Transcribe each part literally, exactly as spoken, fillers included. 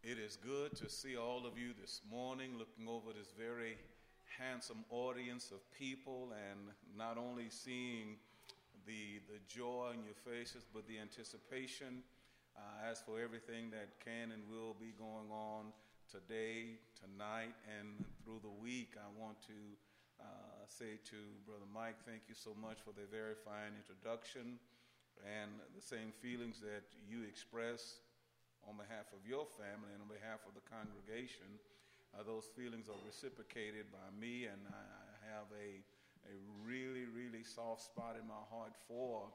It is good to see all of you this morning, looking over this very handsome audience of people, and not only seeing the the joy in your faces, but the anticipation uh, as for everything that can and will be going on today, tonight, and through the week. I want to uh, say to Brother Mike, thank you so much for the very fine introduction, and the same feelings that you express on behalf of your family and on behalf of the congregation. Uh, those feelings are reciprocated by me, and I, I have a, a really, really soft spot in my heart for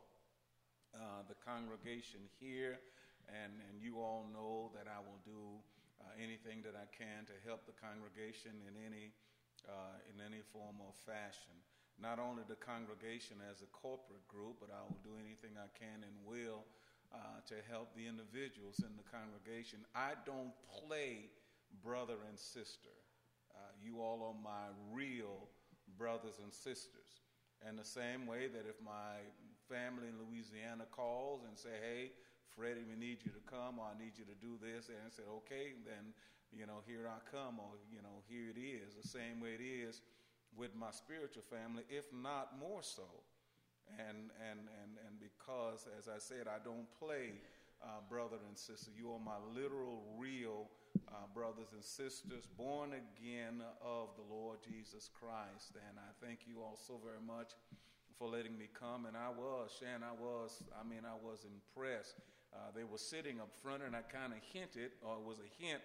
uh, the congregation here, and, and you all know that I will do uh, anything that I can to help the congregation in any, uh, in any form or fashion. Not only the congregation as a corporate group, but I will do anything I can and will Uh, to help the individuals in the congregation. I don't play brother and sister. Uh, you all are my real brothers and sisters. And the same way that if my family in Louisiana calls and say, hey, Freddie, we need you to come, or I need you to do this, and I say, okay, then, you know, here I come, or, you know, here it is. The same way it is with my spiritual family, if not more so. And, and, and, and because, as I said, I don't play uh, brother and sister. You are my literal, real uh, brothers and sisters, born again of the Lord Jesus Christ. And I thank you all so very much for letting me come. And I was, Shan, I was, I mean, I was impressed. Uh, they were sitting up front, and I kind of hinted, or it was a hint,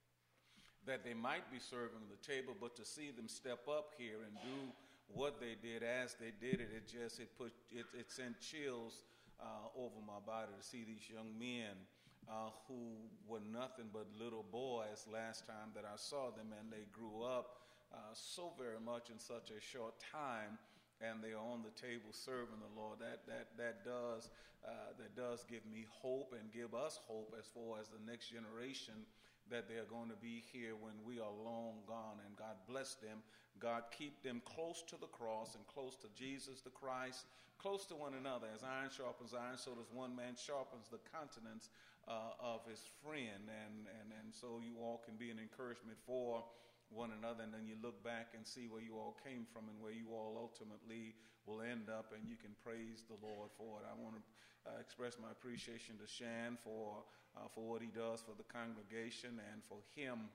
that they might be serving the table, but to see them step up here and do what they did as they did it, it just it put it, it sent chills uh, over my body to see these young men uh, who were nothing but little boys last time that I saw them, and they grew up uh, so very much in such a short time, and they are on the table serving the Lord. That that that does uh, that does give me hope and give us hope as far as the next generation, that they are going to be here when we are long gone. And God bless them. God keep them close to the cross and close to Jesus the Christ, close to one another. As iron sharpens iron, so does one man sharpens the countenance uh, of his friend. And, and, and so you all can be an encouragement for one another. And then you look back and see where you all came from and where you all ultimately will end up, and you can praise the Lord for it. I want to uh, express my appreciation to Shan for, uh, for what he does for the congregation, and for him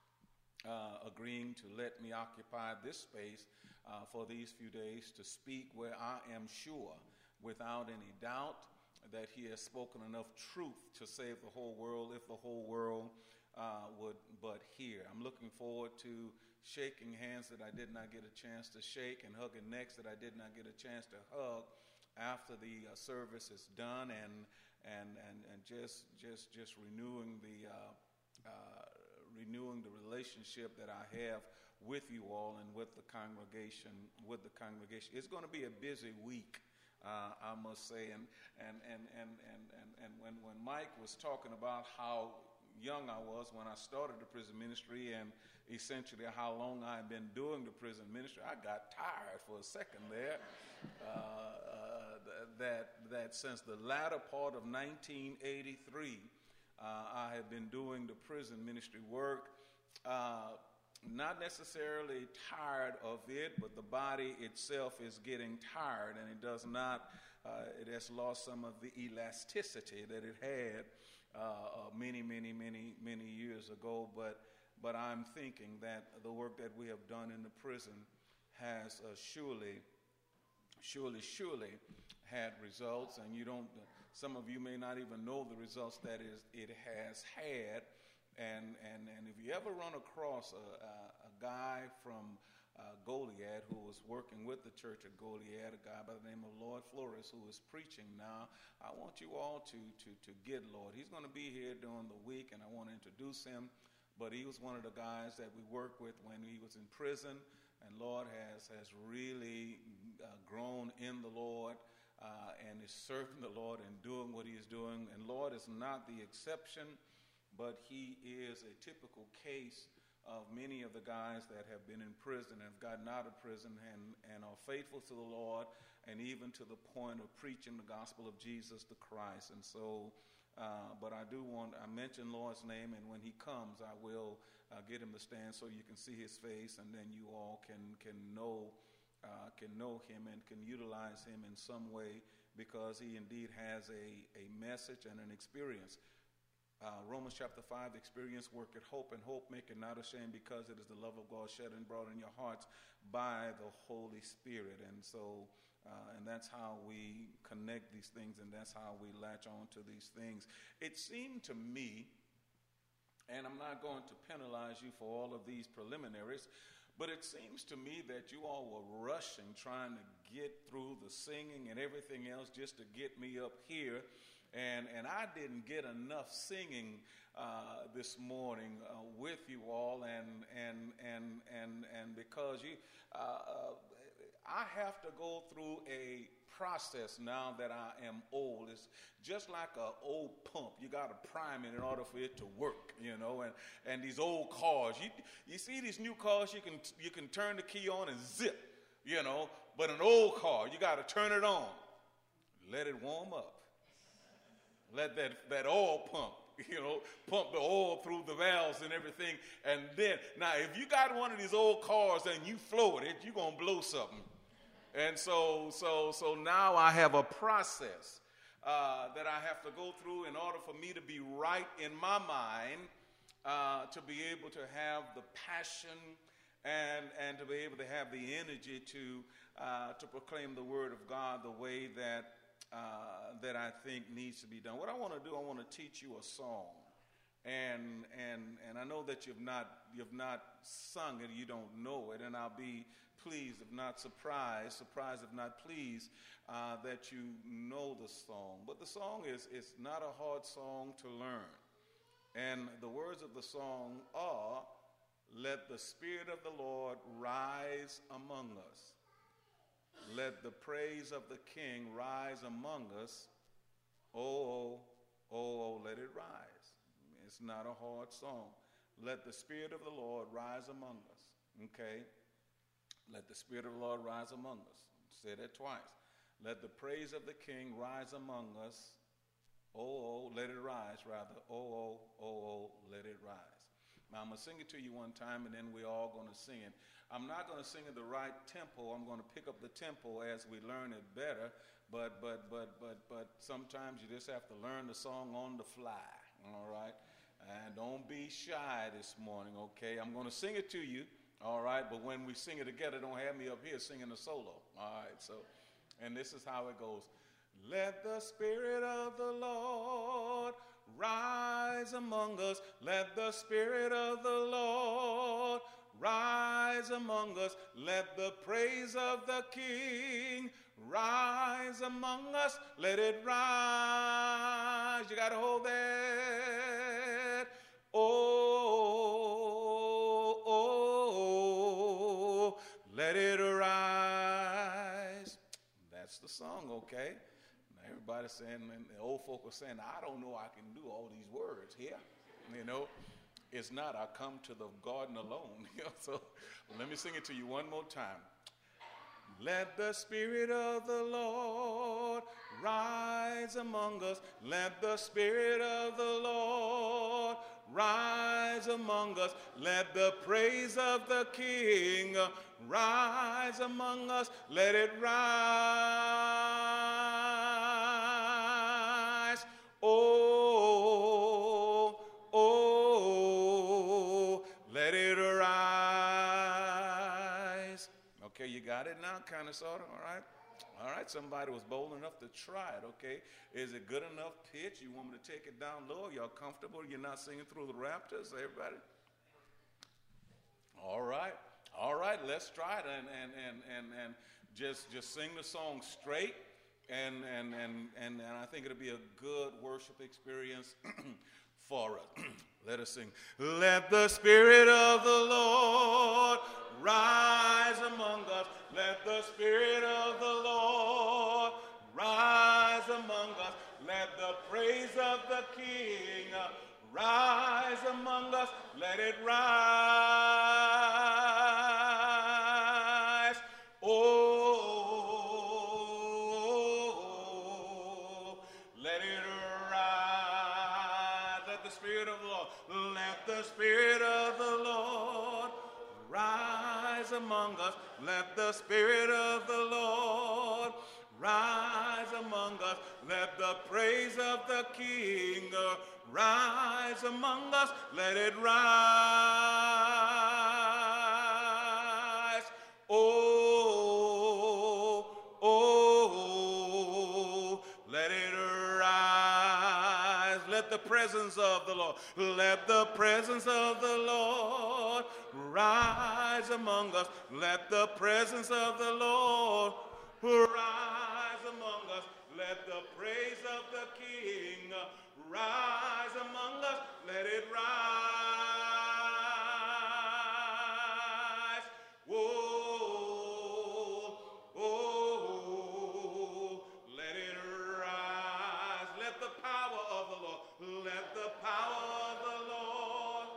Uh, agreeing to let me occupy this space uh, for these few days to speak, where I am sure, without any doubt, that he has spoken enough truth to save the whole world, if the whole world uh, would but hear. I'm looking forward to shaking hands that I did not get a chance to shake, and hugging necks that I did not get a chance to hug after the uh, service is done, and and and and just just just renewing the uh, uh, renewing the relationship that I have with you all and with the congregation, with the congregation. It's going to be a busy week, uh, I must say. And and and and and and, and when, when Mike was talking about how young I was when I started the prison ministry, and essentially how long I've been doing the prison ministry, I got tired for a second there. Uh, uh, that that since the latter part of nineteen eighty-three, Uh, I have been doing the prison ministry work, uh, not necessarily tired of it, but the body itself is getting tired, and it does not, uh, it has lost some of the elasticity that it had uh, many, many, many, many years ago. But, but I'm thinking that the work that we have done in the prison has uh, surely, surely, surely had results, and you don't, some of you may not even know the results that is, it has had. And, and, and if you ever run across a, a, a guy from uh, Goliad who was working with the church of Goliad, a guy by the name of Lloyd Flores, who is preaching now, I want you all to, to, to get Lloyd. He's going to be here during the week, and I want to introduce him. But he was one of the guys that we worked with when he was in prison, and Lloyd has, has really uh, grown in the Lord. Uh, and is serving the Lord and doing what he is doing. And Lord is not the exception, but he is a typical case of many of the guys that have been in prison and have gotten out of prison and, and are faithful to the Lord, and even to the point of preaching the gospel of Jesus the Christ. And so Uh, but I do want, I mentioned Lord's name, and when he comes, I will uh, get him to stand so you can see his face, and then you all can, can know uh, can know him and can utilize him in some way, because he indeed has a, a message and an experience. Uh, Romans chapter five, experience worketh hope, and hope maketh not ashamed, because it is the love of God shed and brought in your hearts by the Holy Spirit. And so, uh, and that's how we connect these things, and that's how we latch on to these things. It seemed to me, and I'm not going to penalize you for all of these preliminaries, but it seems to me that you all were rushing, trying to get through the singing and everything else just to get me up here. And and I didn't get enough singing uh, this morning uh, with you all, and and and and and because you, uh, uh, I have to go through a process now that I am old. It's just like an old pump. You got to prime it in order for it to work, you know. And and these old cars, you you see these new cars, you can you can turn the key on and zip, you know. But an old car, you got to turn it on, let it warm up. Let that, that oil pump, you know, pump the oil through the valves and everything. And then, now, if you got one of these old cars and you flow it, you're going to blow something. And so, so, so now I have a process uh, that I have to go through in order for me to be right in my mind, uh, to be able to have the passion and, and to be able to have the energy to, uh, to proclaim the word of God the way that Uh, that I think needs to be done. What I want to do, I want to teach you a song, and and and I know that you've not you've not sung it, you don't know it, and I'll be pleased if not surprised, surprised if not pleased uh, that you know the song. But the song is is not a hard song to learn, and the words of the song are, "Let the Spirit of the Lord rise among us. Let the praise of the King rise among us. Oh, oh, oh, let it rise." It's not a hard song. Let the Spirit of the Lord rise among us. Okay? Let the Spirit of the Lord rise among us. Say that twice. Let the praise of the King rise among us. Oh, oh, let it rise, rather. Oh, oh, oh, oh, let it rise. Now, I'm going to sing it to you one time, and then we're all going to sing it. I'm not going to sing at the right tempo. I'm going to pick up the tempo as we learn it better. But but but but but sometimes you just have to learn the song on the fly. All right, and don't be shy this morning. Okay, I'm going to sing it to you. All right, but when we sing it together, don't have me up here singing a solo. All right, so, and this is how it goes. Let the Spirit of the Lord rise among us. Let the Spirit of the Lord rise among us. Let the praise of the King rise among us. Let it rise. You got to hold that. Oh, oh, oh, let it rise. That's the song, okay? Now everybody's saying, and the old folk are saying, I don't know I can do all these words here, you know. It's not, I come to the garden alone. So let me sing it to you one more time. Let the Spirit of the Lord rise among us. Let the Spirit of the Lord rise among us. Let the praise of the King rise among us. Let it rise. Oh, oh, let it rise. Okay, you got it now, kind of, sort of, all right? All right, somebody was bold enough to try it, okay? Is it good enough pitch? You want me to take it down low? Y'all comfortable? You're not singing through the rafters, everybody? All right, all right, let's try it and and and and, and just just sing the song straight, and and and and, and I think it'll be a good worship experience for us. Let us sing. Let the Spirit of the Lord rise among us. Let the Spirit of the Lord rise among us. Let the praise of the King rise among us. Let it rise. Oh, let it rise. the Spirit of the Lord. Let the Spirit of the Lord rise among us. Let the Spirit of the Lord rise among us. Let the praise of the King uh, rise among us. Let it rise. Oh, oh, let it rise. Let the presence of the Lord, let the presence of the Lord rise among us. Let the presence of the Lord rise among us. Let the praise of the King rise among us. Let it rise. Whoa, oh, let it rise. Let the power of the Lord, let the power of the Lord,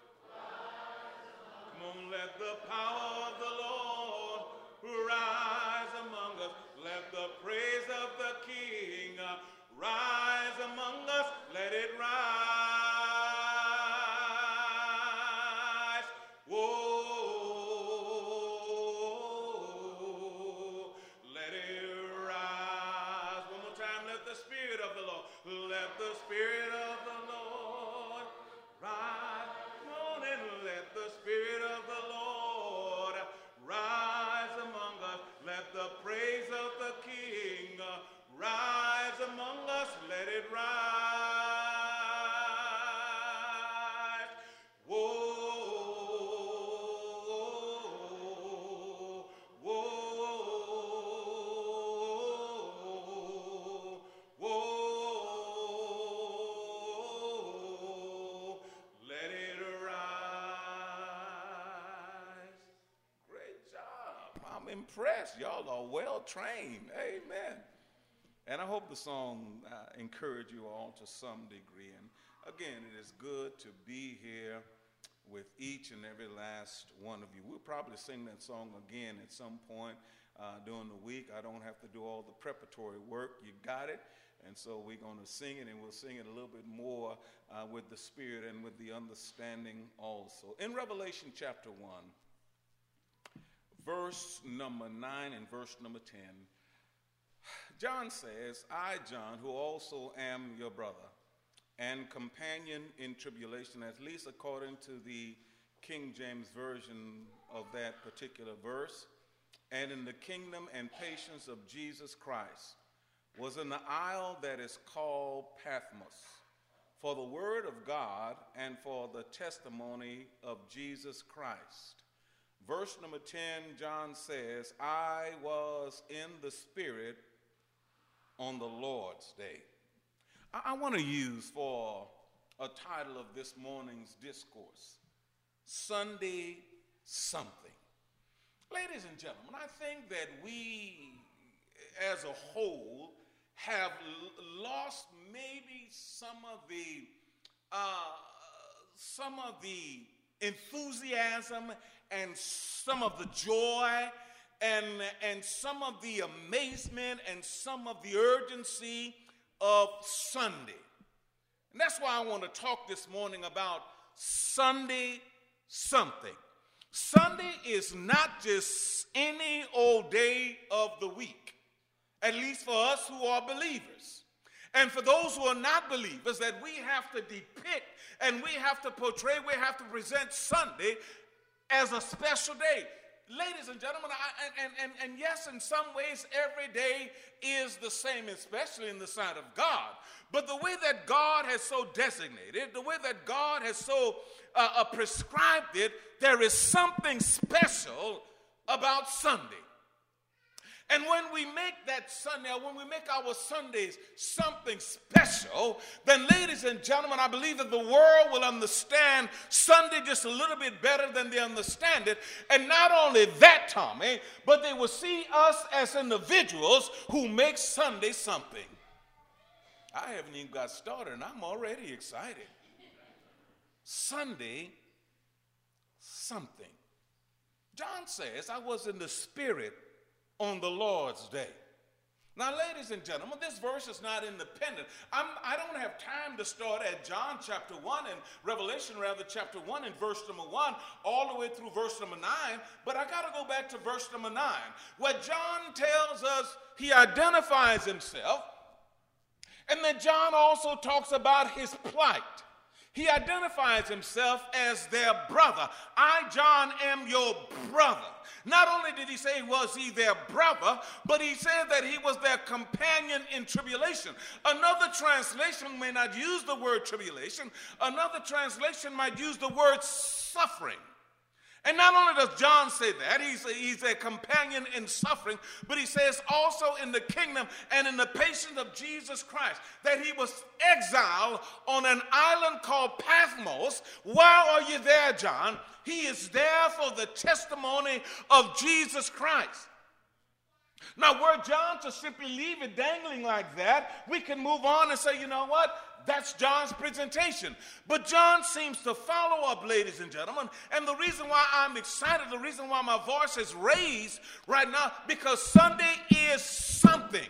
come on, let the power of the Lord rise among us. Let the praise of the King uh, rise among us. Let it rise. Whoa, let it rise. One more time. Let the Spirit of the Lord, let the Spirit of the Lord rise. Come on and let the Spirit of the Lord rise among us. Let the praise of the King uh, rise among us. Let it rise. Whoa, whoa, whoa, let it rise. Great job. I'm impressed. Y'all are well trained. Amen. And I hope the song uh, encouraged you all to some degree. And again, it is good to be here with each and every last one of you. We'll probably sing that song again at some point uh, during the week. I don't have to do all the preparatory work. You got it. And so we're going to sing it, and we'll sing it a little bit more uh, with the spirit and with the understanding also. In Revelation chapter one, verse number nine and verse number ten, John says, I, John, who also am your brother and companion in tribulation, at least according to the King James Version of that particular verse, and in the kingdom and patience of Jesus Christ, was in the isle that is called Patmos, for the word of God and for the testimony of Jesus Christ. Verse number ten, John says, I was in the Spirit on the Lord's day. I, I want to use for a title of this morning's discourse, Sunday Something. Ladies and gentlemen, I think that we as a whole have l- lost maybe some of the uh, some of the enthusiasm and some of the joy and, and some of the amazement and some of the urgency of Sunday. And that's why I want to talk this morning about Sunday something. Sunday is not just any old day of the week, at least for us who are believers. And for those who are not believers, that we have to depict and we have to portray, we have to present Sunday as a special day. Ladies and gentlemen, I, and, and, and yes, in some ways, every day is the same, especially in the sight of God. But the way that God has so designated, the way that God has so uh, uh, prescribed it, there is something special about Sunday. And when we make that Sunday, or when we make our Sundays something special, then ladies and gentlemen, I believe that the world will understand Sunday just a little bit better than they understand it. And not only that, Tommy, but they will see us as individuals who make Sunday something. I haven't even got started, and I'm already excited. Sunday something. John says, I was in the Spirit on the Lord's day. Now, ladies and gentlemen, this verse is not independent. I'm, I don't have time to start at John chapter one and Revelation rather chapter one and verse number one all the way through verse number nine, but I got to go back to verse number nine, where John tells us he identifies himself, and then John also talks about his plight. He identifies himself as their brother. I, John, am your brother. Not only did he say was he their brother, but he said that he was their companion in tribulation. Another translation may not use the word tribulation. Another translation might use the word suffering. And not only does John say that, he's a, he's a companion in suffering, but he says also in the kingdom and in the patience of Jesus Christ that he was exiled on an island called Patmos. Why are you there, John? He is there for the testimony of Jesus Christ. Now, were John to simply leave it dangling like that, we can move on and say, you know what? That's John's presentation. But John seems to follow up, ladies and gentlemen. And the reason why I'm excited, the reason why my voice is raised right now, because Sunday is something.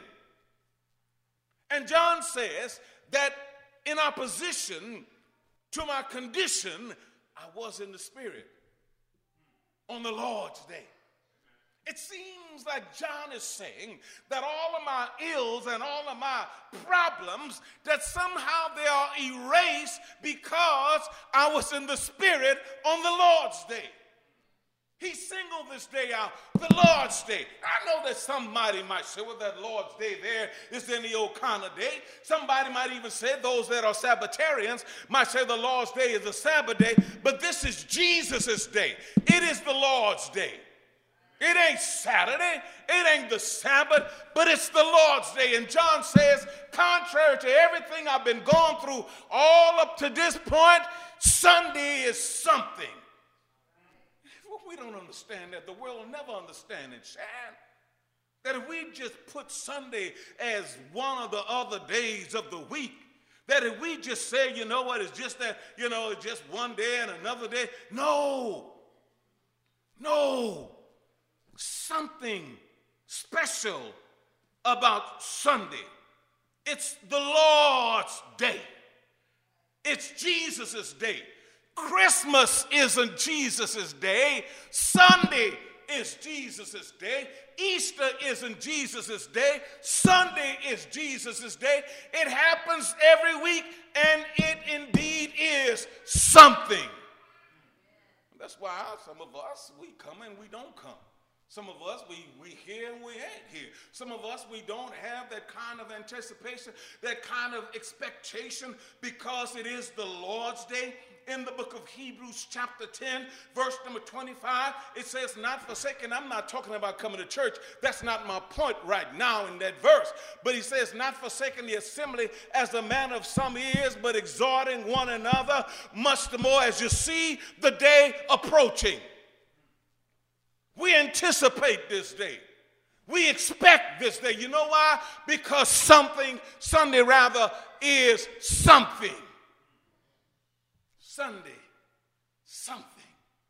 And John says that in opposition to my condition, I was in the Spirit on the Lord's day. It seems like John is saying that all of my ills and all of my problems, that somehow they are erased because I was in the Spirit on the Lord's day. He singled this day out, the Lord's day. I know that somebody might say, well, that Lord's day there is any old kind of day. Somebody might even say, those that are Sabbatarians might say the Lord's day is the Sabbath day, but this is Jesus' day. It is the Lord's day. It ain't Saturday, it ain't the Sabbath, but it's the Lord's day. And John says, contrary to everything I've been going through all up to this point, Sunday is something. We don't understand that. The world will never understand it, Shan. That if we just put Sunday as one of the other days of the week, that if we just say, you know what, it's just that, you know, it's just one day and another day. No. No. Something special about Sunday. It's the Lord's day. It's Jesus' day. Christmas isn't Jesus' day. Sunday is Jesus' day. Easter isn't Jesus' day. Sunday is Jesus' day. It happens every week, and it indeed is something. That's why some of us, we come and we don't come. Some of us, we, we hear and we ain't here. Some of us, we don't have that kind of anticipation, that kind of expectation, because it is the Lord's day. In the book of Hebrews chapter ten, verse number twenty-five, it says, not forsaken. I'm not talking about coming to church. That's not my point right now in that verse. But he says, not forsaking the assembly as the manner of some is, but exhorting one another, much the more as you see the day approaching. We anticipate this day. We expect this day. You know why? Because something, Sunday rather, is something. Sunday, something.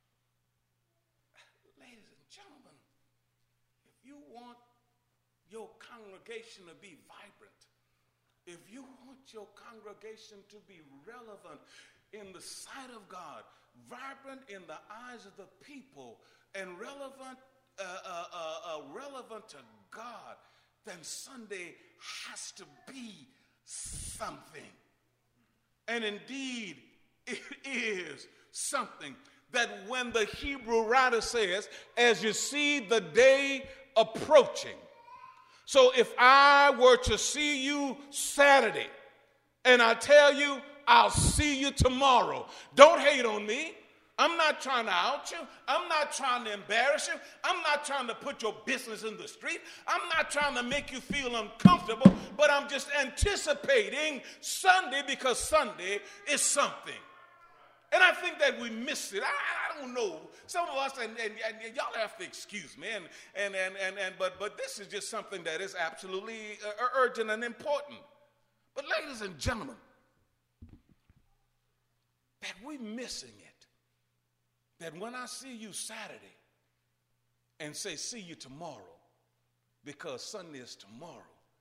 Ladies and gentlemen, if you want your congregation to be vibrant, if you want your congregation to be relevant in the sight of God, vibrant in the eyes of the people, and relevant, uh, uh, uh, uh, relevant to God, then Sunday has to be something. And indeed, it is something that when the Hebrew writer says, as you see the day approaching. So if I were to see you Saturday, and I tell you, I'll see you tomorrow, don't hate on me. I'm not trying to out you. I'm not trying to embarrass you. I'm not trying to put your business in the street. I'm not trying to make you feel uncomfortable, but I'm just anticipating Sunday, because Sunday is something. And I think that we miss it. I, I don't know. Some of us, and, and, and y'all have to excuse me, and, and, and, and, and, but, but this is just something that is absolutely uh, urgent and important. But ladies and gentlemen, that we're missing it. That when I see you Saturday and say, see you tomorrow, because Sunday is tomorrow,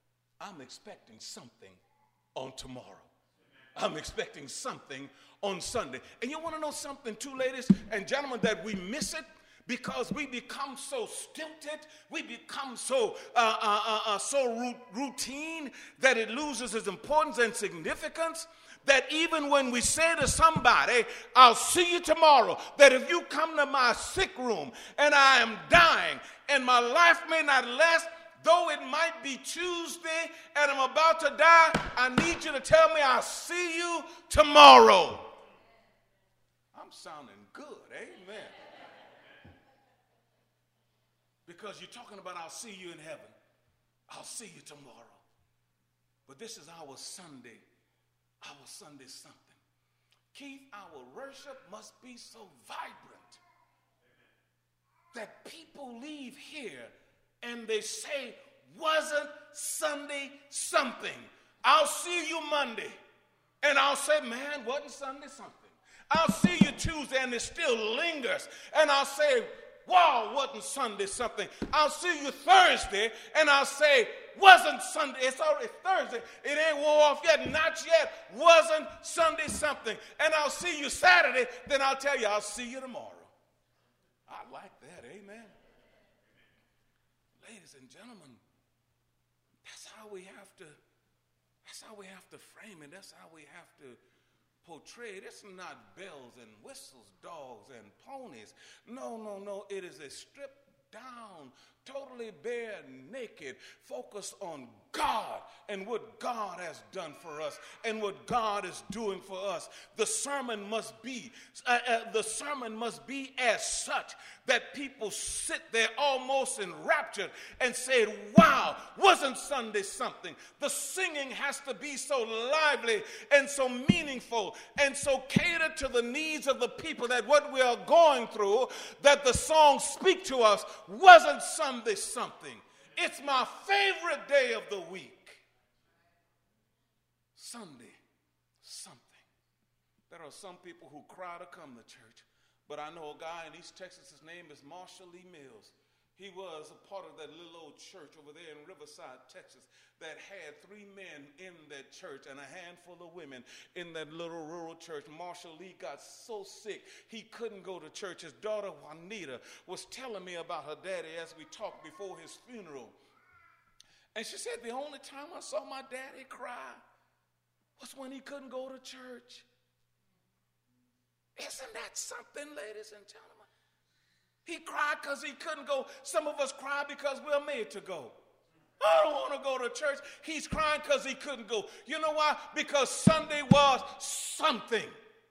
I'm expecting something on tomorrow. I'm expecting something on Sunday. And you want to know something too, ladies and gentlemen, that we miss it because we become so stilted, we become so uh, uh, uh, uh, so routine that it loses its importance and significance. That even when we say to somebody, I'll see you tomorrow, that if you come to my sick room and I am dying and my life may not last, though it might be Tuesday and I'm about to die, I need you to tell me I'll see you tomorrow. I'm sounding good, amen. Because you're talking about I'll see you in heaven. I'll see you tomorrow. But this is our Sunday, our Sunday something. Keith, our worship must be so vibrant that people leave here and they say, wasn't Sunday something? I'll see you Monday. And I'll say, man, wasn't Sunday something? I'll see you Tuesday and it still lingers. And I'll say, wow, wasn't Sunday something? I'll see you Thursday and I'll say, wasn't Sunday, it's already Thursday, it ain't wore off yet, not yet, wasn't Sunday something? And I'll see you Saturday, then I'll tell you, I'll see you tomorrow. I like that, amen. Ladies and gentlemen, that's how we have to, that's how we have to frame it, that's how we have to portray it. It's not bells and whistles, dogs and ponies. No, no, no, it is a stripped down, totally bare naked, focus on God and what God has done for us and what God is doing for us. The sermon must be, uh, uh, the sermon must be as such that people sit there almost enraptured and say, wow, wasn't Sunday something? The singing has to be so lively and so meaningful and so catered to the needs of the people that what we are going through, that the songs speak to us. Wasn't Sunday something? It's my favorite day of the week. Sunday something. There are some people who cry to come to church, but I know a guy in East Texas, his name is Marshall Lee Mills. He was a part of that little old church over there in Riverside, Texas, that had three men in that church and a handful of women in that little rural church. Marshall Lee got so sick he couldn't go to church. His daughter Juanita was telling me about her daddy as we talked before his funeral. And she said the only time I saw my daddy cry was when he couldn't go to church. Isn't that something, ladies and gentlemen? He cried because he couldn't go. Some of us cry because we're made to go. I don't want to go to church. He's crying because he couldn't go. You know why? Because Sunday was something.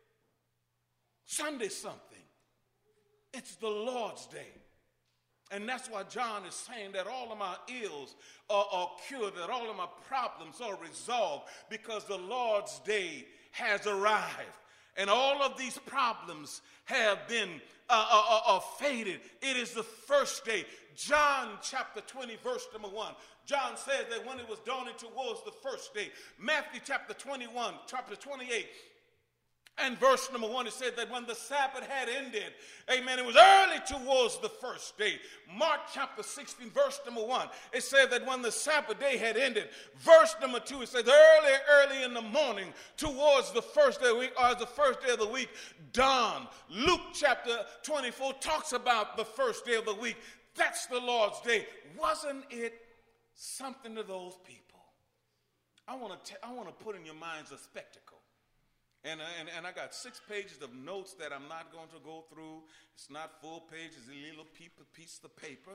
Sunday something. It's the Lord's day. And that's why John is saying that all of my ills are, are cured, that all of my problems are resolved because the Lord's day has arrived. And all of these problems have been uh, uh, uh, faded. It is the first day. John chapter twenty, verse number one. John says that when it was dawning towards the first day. Matthew chapter twenty-one, chapter twenty-eight. And verse number one, it said that when the Sabbath had ended, amen, it was early towards the first day. Mark chapter sixteen, verse number one, it said that when the Sabbath day had ended. Verse number two, it says early, early in the morning towards the first day of the week, or the first day of the week, dawn. Luke chapter twenty-four talks about the first day of the week. That's the Lord's day. Wasn't it something to those people? I want to I want to put in your minds a spectacle. And, and, and I got six pages of notes that I'm not going to go through. It's not full pages, it's a little piece of paper.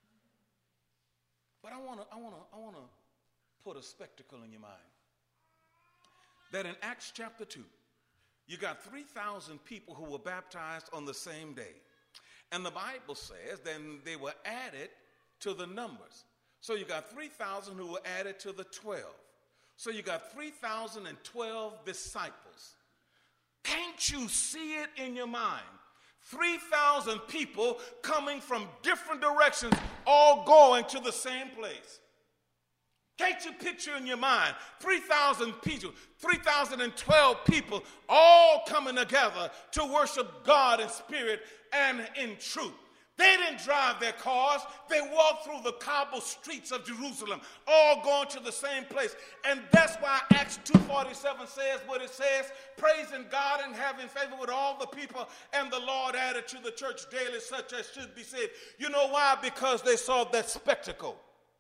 But I want to I want to I want to put a spectacle in your mind. That in Acts chapter two, you got three thousand people who were baptized on the same day. And the Bible says then they were added to the numbers. So you got three thousand who were added to the twelve. So you got three thousand twelve disciples. Can't you see it in your mind? three thousand people coming from different directions, all going to the same place. Can't you picture in your mind three thousand people, three thousand twelve people all coming together to worship God in spirit and in truth? They didn't drive their cars. They walked through the cobble streets of Jerusalem, all going to the same place. And that's why Acts two forty-seven says what it says, praising God and having favor with all the people, and the Lord added to the church daily such as should be saved. You know why? Because they saw that spectacle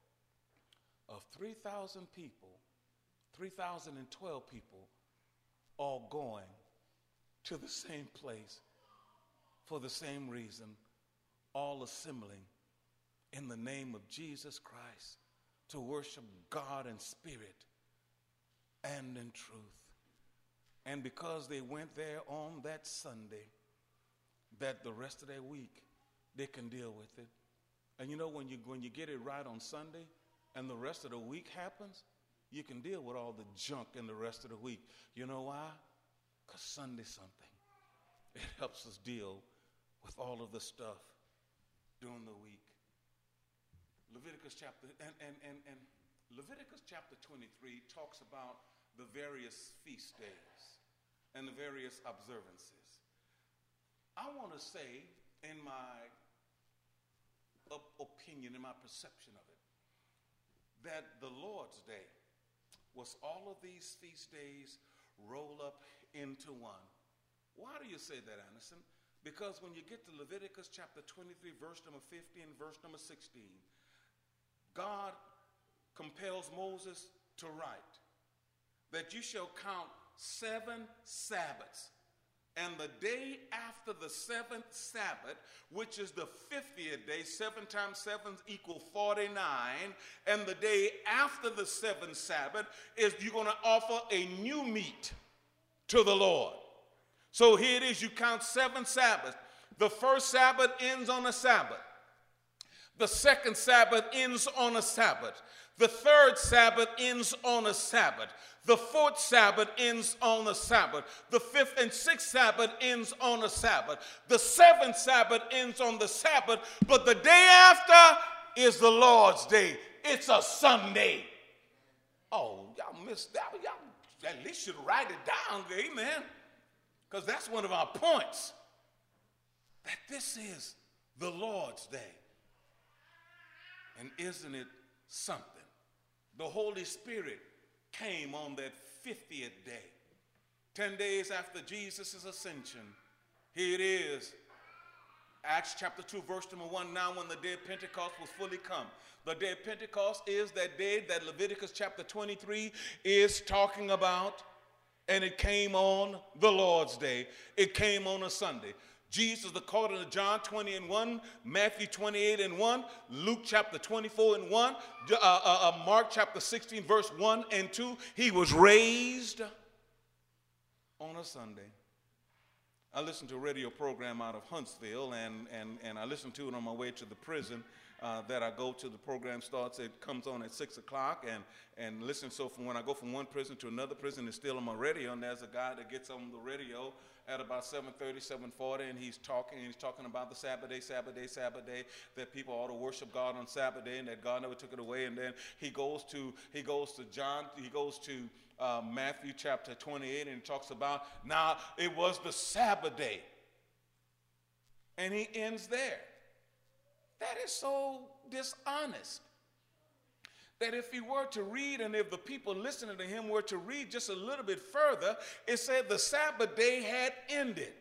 of three thousand people, three thousand twelve people, all going to the same place for the same reason, all assembling in the name of Jesus Christ to worship God in spirit and in truth. And because they went there on that Sunday, that the rest of their week they can deal with it. And you know, when you when you get it right on Sunday and the rest of the week happens, you can deal with all the junk in the rest of the week. You know why? Because Sunday's something. It helps us deal with all of the stuff during the week. Leviticus chapter and, and, and, and Leviticus chapter twenty-three talks about the various feast days and the various observances. I want to say, in my op- opinion, in my perception of it, that the Lord's Day was all of these feast days rolled up into one. Why do you say that, Anderson? Because when you get to Leviticus chapter twenty-three, verse number fifteen, verse number sixteen, God compels Moses to write that you shall count seven Sabbaths. And the day after the seventh Sabbath, which is the fiftieth day, seven times seven equals forty-nine. And the day after the seventh Sabbath is you're going to offer a new meat to the Lord. So here it is, you count seven Sabbaths. The first Sabbath ends on a Sabbath. The second Sabbath ends on a Sabbath. The third Sabbath ends on a Sabbath. The fourth Sabbath ends on a Sabbath. The fifth and sixth Sabbath ends on a Sabbath. The seventh Sabbath ends on the Sabbath. But the day after is the Lord's Day. It's a Sunday. Oh, y'all missed that. Y'all at least should write it down, amen. Because that's one of our points. That this is the Lord's Day. And isn't it something? The Holy Spirit came on that fiftieth day. Ten days after Jesus' ascension. Here it is. Acts chapter two, verse number one. Now when the day of Pentecost was fully come. The day of Pentecost is that day that Leviticus chapter twenty-three is talking about. And it came on the Lord's Day. It came on a Sunday. Jesus, according to John twenty and one, Matthew twenty-eight and one, Luke chapter twenty-four and one, uh, uh, uh, Mark chapter sixteen, verse one and two, he was raised on a Sunday. I listened to a radio program out of Huntsville, and, and, and I listened to it on my way to the prison uh, that I go to. The program starts, it comes on at six o'clock, and, and listen, so from when I go from one prison to another prison, it's still on my radio, and there's a guy that gets on the radio at about seven thirty, seven forty, and he's talking, and he's talking about the Sabbath day, Sabbath day, Sabbath day, that people ought to worship God on Sabbath day, and that God never took it away. And then he goes to, he goes to John, he goes to uh, Matthew chapter twenty-eight, and he talks about, now it was the Sabbath day. And he ends there. That is so dishonest. That if he were to read, and if the people listening to him were to read just a little bit further, it said the Sabbath day had ended.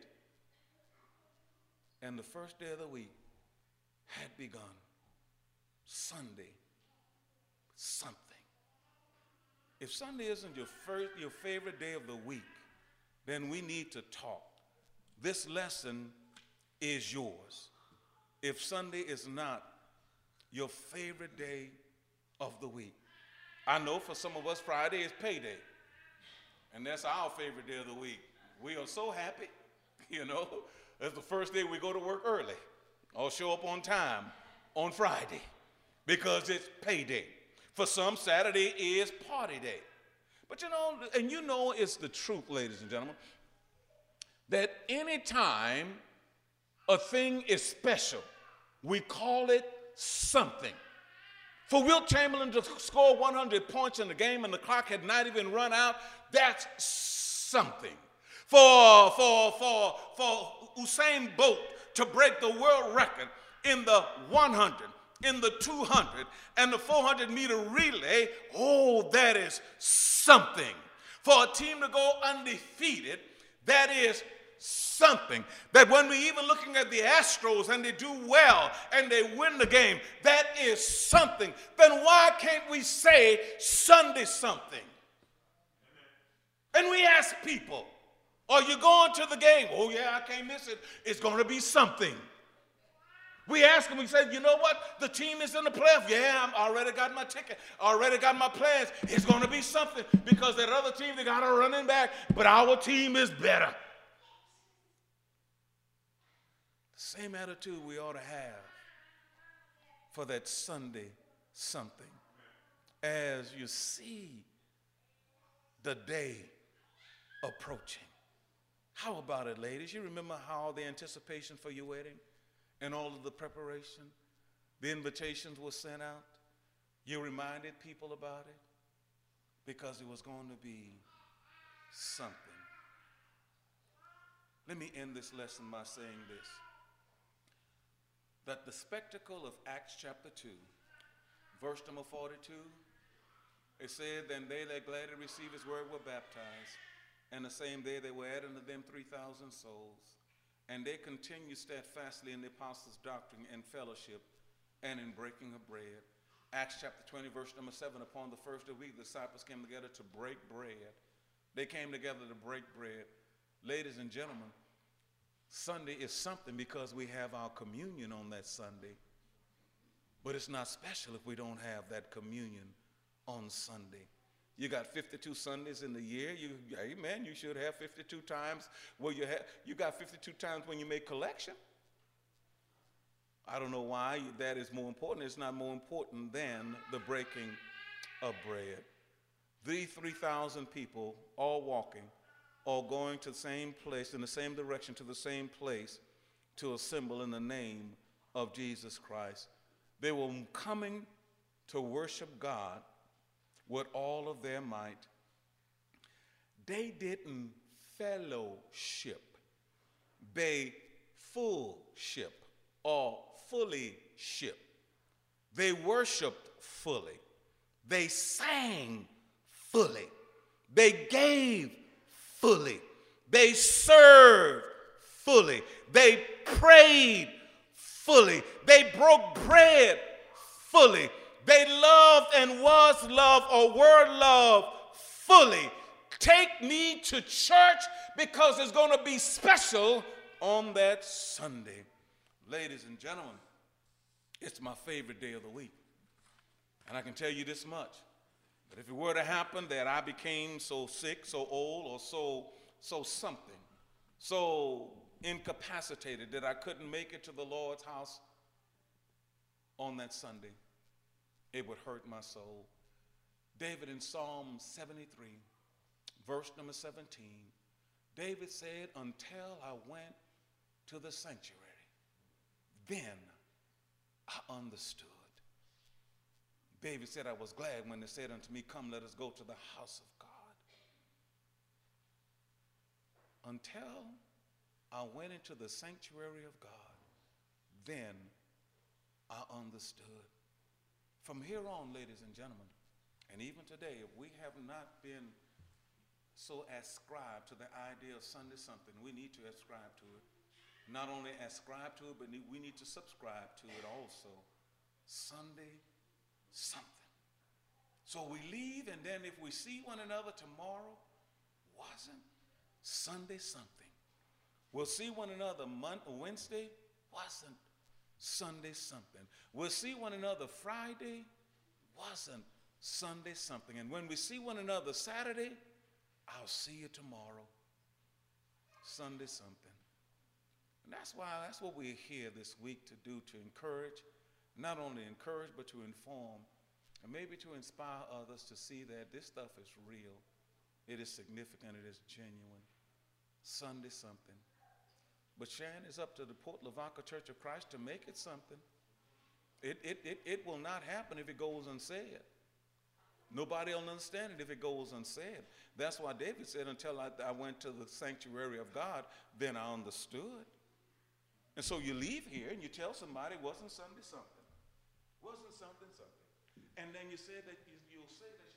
And the first day of the week had begun. Sunday, something. If Sunday isn't your first, your favorite day of the week, then we need to talk. This lesson is yours. If Sunday is not your favorite day of the week. I know for some of us, Friday is payday. And that's our favorite day of the week. We are so happy, you know. That's the first day we go to work early or show up on time on Friday because it's payday. For some, Saturday is party day. But you know, and you know it's the truth, ladies and gentlemen, that anytime a thing is special, we call it something. For Wilt Chamberlain to score one hundred points in the game and the clock had not even run out, that's something. For, for, for, for Usain Bolt to break the world record in the one hundred, in the two hundred, and the four hundred meter relay, oh, that is something. For a team to go undefeated, that is something. That when we even looking at the Astros and they do well and they win the game, that is something. Then why can't we say Sunday something? And we ask people, are you going to the game? Oh yeah, I can't miss it. It's going to be something. We ask them, we say, you know what? The team is in the playoff. Yeah, I already got my ticket. Already got my plans. It's going to be something because that other team, they got a running back, but our team is better. The same attitude we ought to have for that Sunday something. As you see the day approaching. How about it, ladies? You remember how the anticipation for your wedding and all of the preparation, the invitations were sent out? You reminded people about it because it was going to be something. Let me end this lesson by saying this. That the spectacle of Acts chapter two, verse number forty-two, it said, then they that gladly received his word were baptized, and the same day they were added unto them three thousand souls. And they continued steadfastly in the apostles' doctrine and fellowship and in breaking of bread. Acts chapter twenty, verse number seven, upon the first of the week, the disciples came together to break bread. They came together to break bread. Ladies and gentlemen, Sunday is something because we have our communion on that Sunday. But it's not special if we don't have that communion on Sunday. You got fifty-two Sundays in the year. You, amen, you should have fifty-two times where you have, you got fifty-two times when you make collection. I don't know why that is more important. It's not more important than the breaking of bread. These three thousand people all walking, all going to the same place, in the same direction, to the same place, to assemble in the name of Jesus Christ. They were coming to worship God with all of their might. They didn't fellowship. They full ship or fully ship. They worshiped fully. They sang fully. They gave fully. They served fully. They prayed fully. They broke bread fully. They loved and was loved or were loved fully. Take me to church because it's going to be special on that Sunday. Ladies and gentlemen, it's my favorite day of the week. And I can tell you this much, that if it were to happen that I became so sick, so old, or so, so something, so incapacitated that I couldn't make it to the Lord's house on that Sunday, it would hurt my soul. David in Psalm seventy-three, verse number seventeen, David said, until I went to the sanctuary, then I understood. David said, I was glad when they said unto me, come, let us go to the house of God. Until I went into the sanctuary of God, then I understood. From here on, ladies and gentlemen, and even today, if we have not been so ascribed to the idea of Sunday something, we need to ascribe to it. Not only ascribe to it, but we need to subscribe to it also. Sunday something. So we leave, and then if we see one another tomorrow, wasn't Sunday something? We'll see one another Monday, Wednesday, wasn't Sunday something? We'll see one another Friday, wasn't Sunday something? And when we see one another Saturday, I'll see you tomorrow. Sunday something. And that's why, that's what we're here this week to do, to encourage, not only encourage, but to inform, and maybe to inspire others to see that this stuff is real. It is significant. It is genuine. Sunday something. But Sharon, it's up to the Port Lavaca Church of Christ to make it something. It, it, it, it will not happen if it goes unsaid. Nobody will understand it if it goes unsaid. That's why David said, until I, I went to the sanctuary of God, then I understood. And so you leave here and you tell somebody it wasn't Sunday something. Wasn't something something. And then you say that you, you'll say that